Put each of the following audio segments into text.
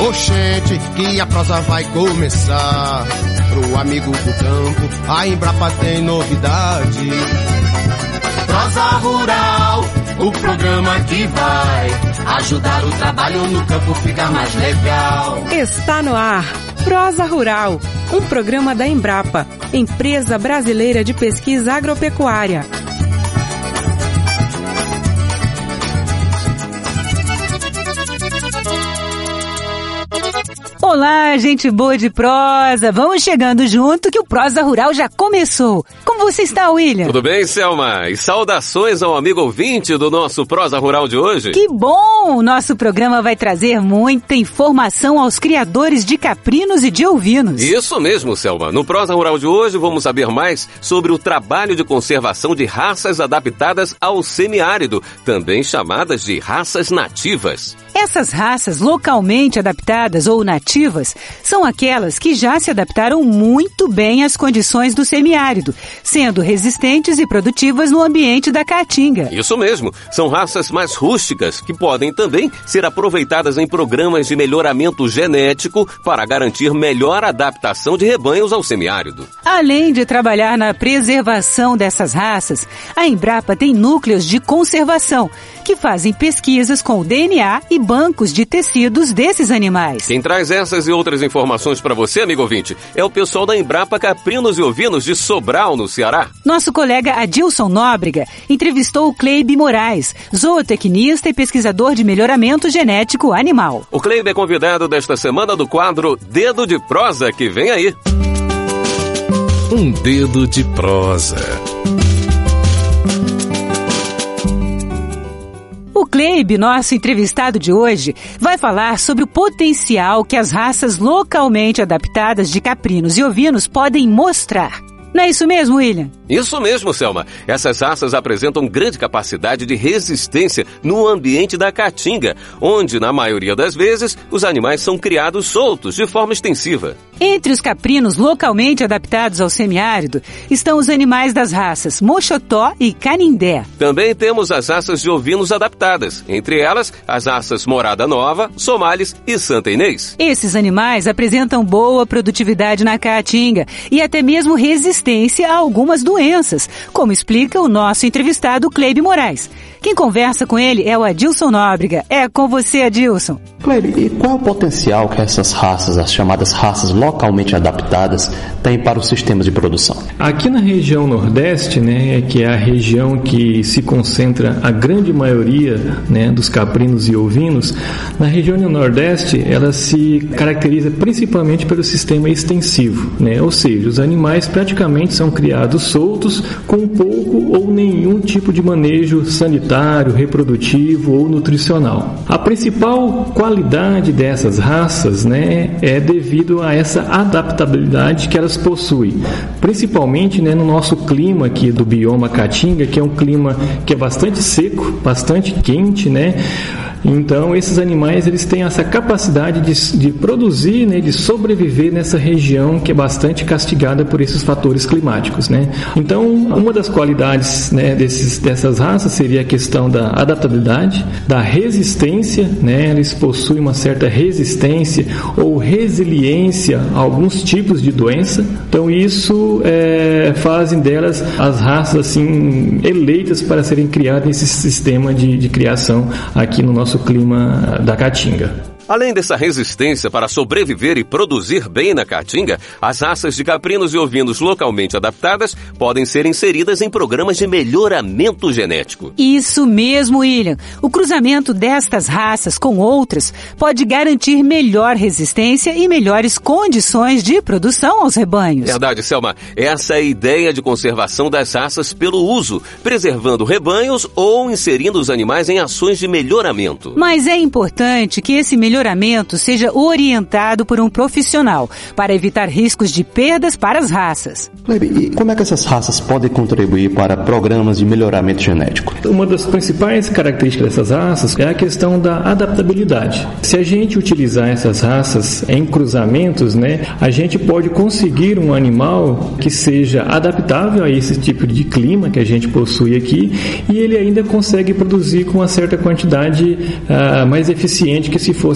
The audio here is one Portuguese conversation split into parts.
Oxente, que a prosa vai começar. Pro amigo do campo, a Embrapa tem novidade. Prosa Rural, o programa que vai ajudar o trabalho no campo ficar mais legal. Está no ar, Prosa Rural, um programa da Embrapa, Empresa Brasileira de Pesquisa Agropecuária. Olá, gente boa de prosa. Vamos chegando junto que o Prosa Rural já começou. Como você está, William? Tudo bem, Selma? E saudações ao amigo ouvinte do nosso Prosa Rural de hoje. Que bom! O nosso programa vai trazer muita informação aos criadores de caprinos e de ovinos. Isso mesmo, Selma. No Prosa Rural de hoje vamos saber mais sobre o trabalho de conservação de raças adaptadas ao semiárido, também chamadas de raças nativas. Essas raças localmente adaptadas ou nativas são aquelas que já se adaptaram muito bem às condições do semiárido, sendo resistentes e produtivas no ambiente da caatinga. Isso mesmo, são raças mais rústicas que podem também ser aproveitadas em programas de melhoramento genético para garantir melhor adaptação de rebanhos ao semiárido. Além de trabalhar na preservação dessas raças, a Embrapa tem núcleos de conservação que fazem pesquisas com o DNA e bancos de tecidos desses animais. Quem traz essas e outras informações para você, amigo ouvinte, é o pessoal da Embrapa Caprinos e Ovinos de Sobral, no Ceará. Nosso colega Adilson Nóbrega entrevistou o Cleibe Moraes, zootecnista e pesquisador de melhoramento genético animal. O Cleibe é convidado desta semana do quadro Dedo de Prosa, que vem aí. Um dedo de prosa. O Cleibe, nosso entrevistado de hoje, vai falar sobre o potencial que as raças localmente adaptadas de caprinos e ovinos podem mostrar. Não é isso mesmo, William? Isso mesmo, Selma. Essas raças apresentam grande capacidade de resistência no ambiente da caatinga, onde, na maioria das vezes, os animais são criados soltos, de forma extensiva. Entre os caprinos localmente adaptados ao semiárido estão os animais das raças Moxotó e Canindé. Também temos as raças de ovinos adaptadas, entre elas as raças Morada Nova, Somalis e Santa Inês. Esses animais apresentam boa produtividade na caatinga e até mesmo resistência a algumas doenças, como explica o nosso entrevistado Cleibe Moraes. Quem conversa com ele é o Adilson Nóbrega. É com você, Adilson. Cleibe, e qual é o potencial que essas raças, as chamadas raças localmente adaptadas, têm para os sistemas de produção? Aqui na região Nordeste, que é a região que se concentra a grande maioria, dos caprinos e ovinos, na região Nordeste ela se caracteriza principalmente pelo sistema extensivo, ou seja, os animais praticamente são criados soltos com pouco ou nenhum tipo de manejo sanitário, reprodutivo ou nutricional. A principal qualidade dessas raças, é devido a essa adaptabilidade que elas possuem, principalmente, no nosso clima aqui do bioma Caatinga, que é um clima que é bastante seco, bastante quente, Então, esses animais eles têm essa capacidade de produzir, de sobreviver nessa região que é bastante castigada por esses fatores climáticos, Então, uma das qualidades, dessas raças seria a questão da adaptabilidade, da resistência, Eles possuem uma certa resistência ou resiliência a alguns tipos de doença. Então, isso fazem delas as raças assim eleitas para serem criadas nesse sistema de criação aqui no nosso clima da Caatinga. Além dessa resistência para sobreviver e produzir bem na caatinga, as raças de caprinos e ovinos localmente adaptadas podem ser inseridas em programas de melhoramento genético. Isso mesmo, William. O cruzamento destas raças com outras pode garantir melhor resistência e melhores condições de produção aos rebanhos. Verdade, Selma. Essa é a ideia de conservação das raças pelo uso, preservando rebanhos ou inserindo os animais em ações de melhoramento. Mas é importante que esse melhoramento seja orientado por um profissional para evitar riscos de perdas para as raças. E como é que essas raças podem contribuir para programas de melhoramento genético? Uma das principais características dessas raças é a questão da adaptabilidade. Se a gente utilizar essas raças em cruzamentos, a gente pode conseguir um animal que seja adaptável a esse tipo de clima que a gente possui aqui e ele ainda consegue produzir com uma certa quantidade mais eficiente que se fosse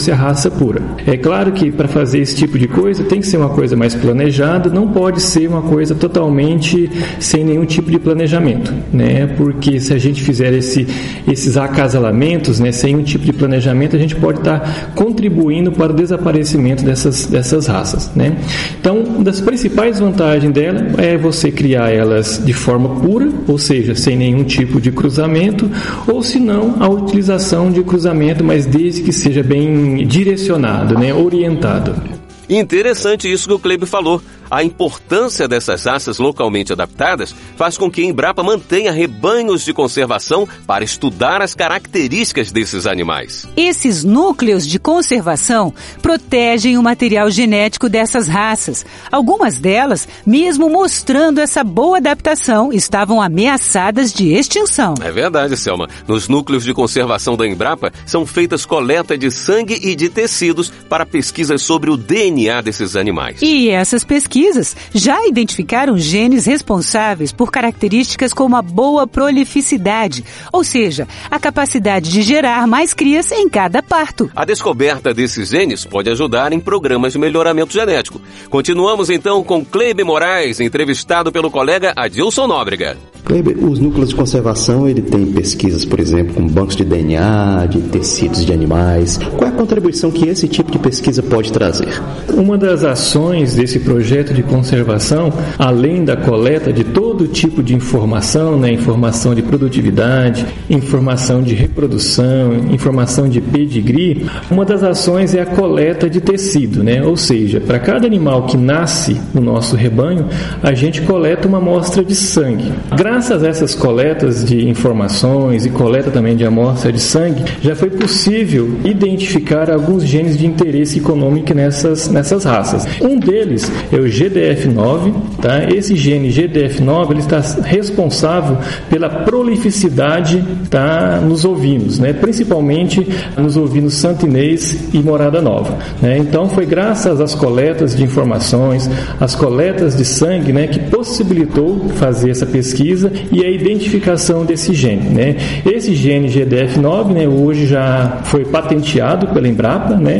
fosse a raça pura. É claro que para fazer esse tipo de coisa tem que ser uma coisa mais planejada, não pode ser uma coisa totalmente sem nenhum tipo de planejamento, né? Porque se a gente fizer esses acasalamentos, né, sem um tipo de planejamento, a gente pode estar contribuindo para o desaparecimento dessas raças, né? Então, uma das principais vantagens dela é você criar elas de forma pura, ou seja, sem nenhum tipo de cruzamento, ou se não, a utilização de cruzamento, mas desde que seja bem direcionado, né, orientado. Interessante isso que o Cleber falou. A importância dessas raças localmente adaptadas faz com que a Embrapa mantenha rebanhos de conservação para estudar as características desses animais. Esses núcleos de conservação protegem o material genético dessas raças. Algumas delas, mesmo mostrando essa boa adaptação, estavam ameaçadas de extinção. É verdade, Selma. Nos núcleos de conservação da Embrapa são feitas coleta de sangue e de tecidos para pesquisas sobre o DNA desses animais. E essas pesquisas já identificaram genes responsáveis por características como a boa prolificidade, ou seja, a capacidade de gerar mais crias em cada parto. A descoberta desses genes pode ajudar em programas de melhoramento genético. Continuamos então com Cleber Moraes, entrevistado pelo colega Adilson Nóbrega. Cleber, os núcleos de conservação, ele tem pesquisas, por exemplo, com bancos de DNA, de tecidos de animais. Qual é a contribuição que esse tipo de pesquisa pode trazer? Uma das ações desse projeto de conservação, além da coleta de todo tipo de informação, né, informação de produtividade, informação de reprodução, informação de pedigree, uma das ações é a coleta de tecido, né? Ou seja, para cada animal que nasce no nosso rebanho, a gente coleta uma amostra de sangue. Graças a essas coletas de informações e coleta também de amostra de sangue, já foi possível identificar alguns genes de interesse econômico nessas raças. Um deles é o GDF9, tá? Esse gene GDF9 ele está responsável pela prolificidade, tá, nos ovinos, né? Principalmente nos ovinos santinês e morada nova, né? Então foi graças às coletas de informações, às coletas de sangue, né, que possibilitou fazer essa pesquisa e a identificação desse gene, né? Esse gene GDF9, né, hoje já foi patenteado pela Embrapa, né,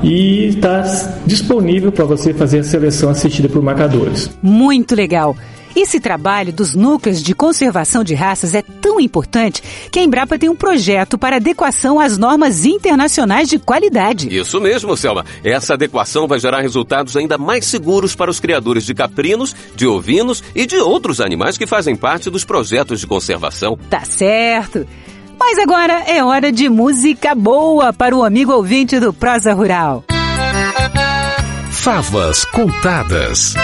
e está disponível para você fazer a seleção assistida por marcadores. Muito legal! Esse trabalho dos núcleos de conservação de raças é tão importante que a Embrapa tem um projeto para adequação às normas internacionais de qualidade. Isso mesmo, Selma. Essa adequação vai gerar resultados ainda mais seguros para os criadores de caprinos, de ovinos e de outros animais que fazem parte dos projetos de conservação. Tá certo! Mas agora é hora de música boa para o amigo ouvinte do Prosa Rural. Favas Contadas.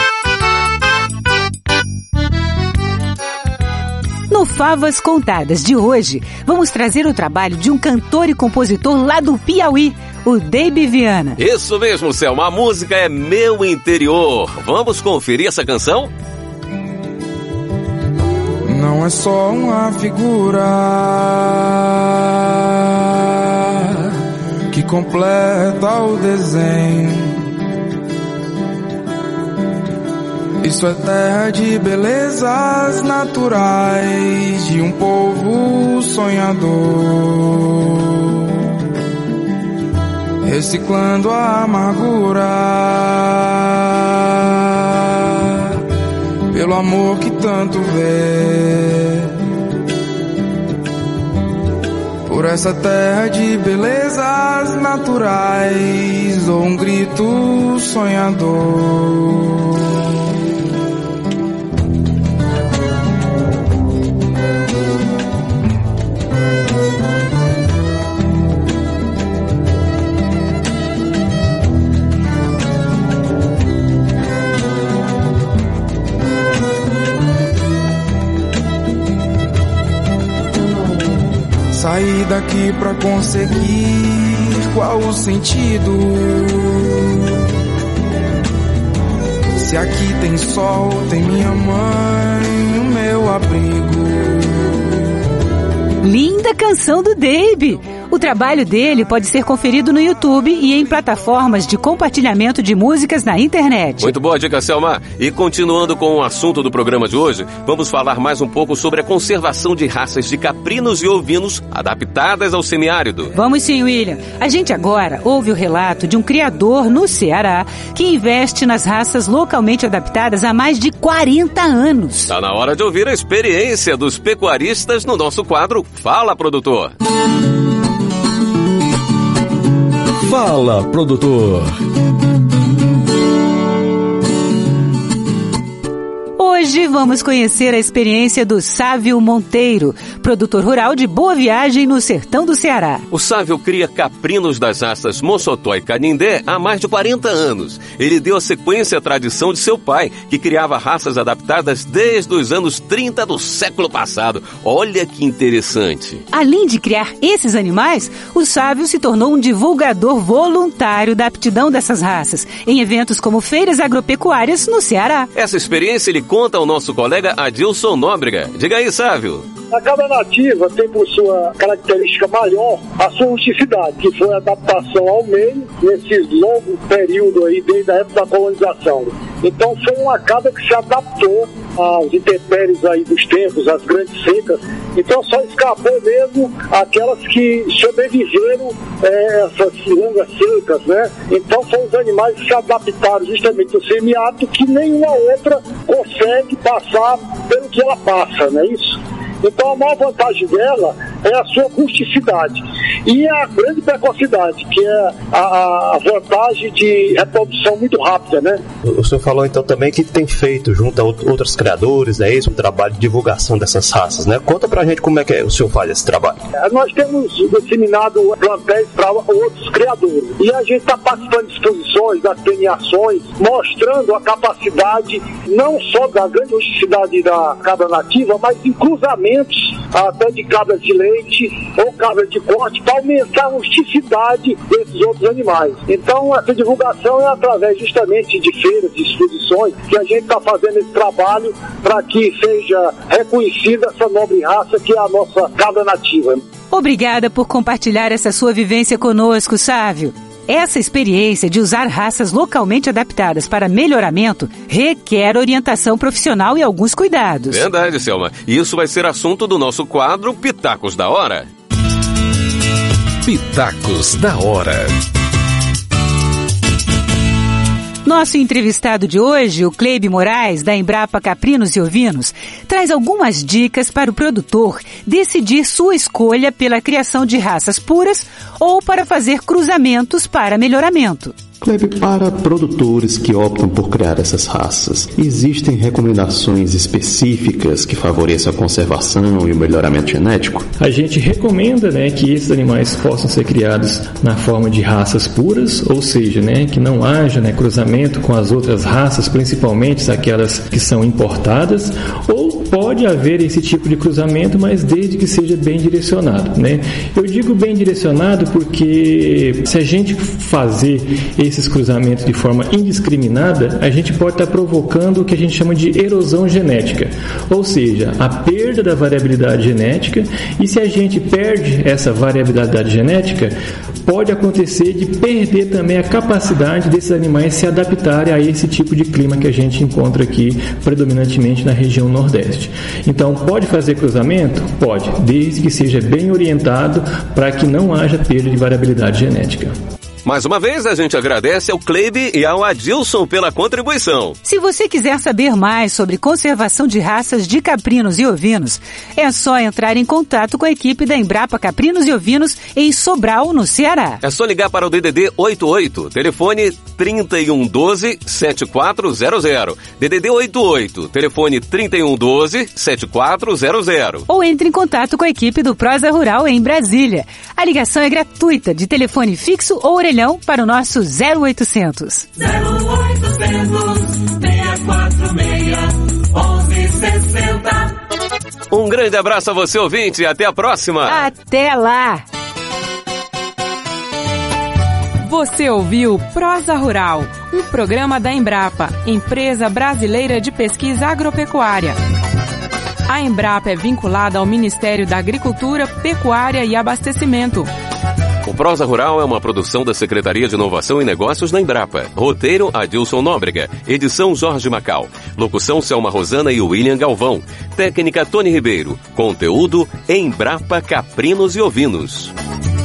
No Favas Contadas de hoje, vamos trazer o trabalho de um cantor e compositor lá do Piauí, o Deibe Viana. Isso mesmo, Selma. A música é Meu Interior. Vamos conferir essa canção? Não é só uma figura que completa o desenho. Isso é terra de belezas naturais de um povo sonhador, reciclando a amargura pelo amor que tanto vê. Por essa terra de belezas naturais, ou um grito sonhador. Saí daqui pra conseguir qual o sentido? Se aqui tem sol, tem minha mãe, o meu abrigo. Linda canção do Deibe! O trabalho dele pode ser conferido no YouTube e em plataformas de compartilhamento de músicas na internet. Muito boa dica, Selma. E continuando com o assunto do programa de hoje, vamos falar mais um pouco sobre a conservação de raças de caprinos e ovinos adaptadas ao semiárido. Vamos sim, William. A gente agora ouve o relato de um criador no Ceará que investe nas raças localmente adaptadas há mais de 40 anos. Está na hora de ouvir a experiência dos pecuaristas no nosso quadro Fala, Produtor. Fala, produtor. Hoje vamos conhecer a experiência do Sávio Monteiro, produtor rural de Boa Viagem, no sertão do Ceará. O Sávio cria caprinos das raças Mossotó e Canindé há mais de 40 anos. Ele deu a sequência à tradição de seu pai, que criava raças adaptadas desde os anos 30 do século passado. Olha que interessante. Além de criar esses animais, o Sávio se tornou um divulgador voluntário da aptidão dessas raças, em eventos como feiras agropecuárias no Ceará. Essa experiência ele conta ao nosso colega Adilson Nóbrega. Diga aí, Sávio. A cabra nativa tem por sua característica maior a sua rusticidade, que foi a adaptação ao meio nesse longo período aí, desde a época da colonização. Então foi uma cabra que se adaptou às intempéries aí dos tempos, às grandes secas. Então só escapou mesmo aquelas que sobreviveram essas longas secas, né? Então são os animais que se adaptaram justamente ao semiárido, que nenhuma outra consegue passar pelo que ela passa, não é isso? Então a maior vantagem dela é a sua rusticidade e a grande precocidade, que é a vantagem de reprodução muito rápida, né? O senhor falou então também que tem feito junto a outros criadores, é isso, um trabalho de divulgação dessas raças, né? Conta pra gente como é que o senhor faz esse trabalho. Nós temos disseminado plantéis para outros criadores e a gente está participando de exposições, das premiações, mostrando a capacidade não só da grande rusticidade da cabra nativa, mas em cruzamentos até de cabras de leite ou cabras de corte, para aumentar a rusticidade desses outros animais. Então essa divulgação é através justamente de feiras, de exposições, que a gente está fazendo esse trabalho para que seja reconhecida essa nobre raça que é a nossa cabra nativa. Obrigada por compartilhar essa sua vivência conosco, Sávio. Essa experiência de usar raças localmente adaptadas para melhoramento requer orientação profissional e alguns cuidados. Verdade, Selma. Isso vai ser assunto do nosso quadro Pitacos da Hora. Pitacos da Hora. Nosso entrevistado de hoje, o Cleibe Moraes, da Embrapa Caprinos e Ovinos, traz algumas dicas para o produtor decidir sua escolha pela criação de raças puras ou para fazer cruzamentos para melhoramento. Cleibe, para produtores que optam por criar essas raças, existem recomendações específicas que favoreçam a conservação e o melhoramento genético? A gente recomenda, que esses animais possam ser criados na forma de raças puras, ou seja, que não haja cruzamento com as outras raças, principalmente aquelas que são importadas, ou pode haver esse tipo de cruzamento, mas desde que seja bem direcionado, Eu digo bem direcionado porque se a gente fazer esses cruzamentos de forma indiscriminada, a gente pode estar provocando o que a gente chama de erosão genética, ou seja, a perda da variabilidade genética, e se a gente perde essa variabilidade genética, pode acontecer de perder também a capacidade desses animais se adaptarem a esse tipo de clima que a gente encontra aqui predominantemente na região Nordeste. Então, pode fazer cruzamento? Pode, desde que seja bem orientado para que não haja perda de variabilidade genética. Mais uma vez, a gente agradece ao Cleibe e ao Adilson pela contribuição. Se você quiser saber mais sobre conservação de raças de caprinos e ovinos, é só entrar em contato com a equipe da Embrapa Caprinos e Ovinos em Sobral, no Ceará. É só ligar para o DDD 88, telefone 3112-7400. DDD 88, telefone 3112-7400. Ou entre em contato com a equipe do Prosa Rural em Brasília. A ligação é gratuita, de telefone fixo ou orelhão para o nosso 0800. 0800-646-1160. Um grande abraço a você, ouvinte, e até a próxima. Até lá! Você ouviu Prosa Rural, um programa da Embrapa, Empresa Brasileira de Pesquisa Agropecuária. A Embrapa é vinculada ao Ministério da Agricultura, Pecuária e Abastecimento. O Prosa Rural é uma produção da Secretaria de Inovação e Negócios da Embrapa. Roteiro, Adilson Nóbrega. Edição, Jorge Macau. Locução, Selma Rosana e William Galvão. Técnica, Tony Ribeiro. Conteúdo, Embrapa Caprinos e Ovinos.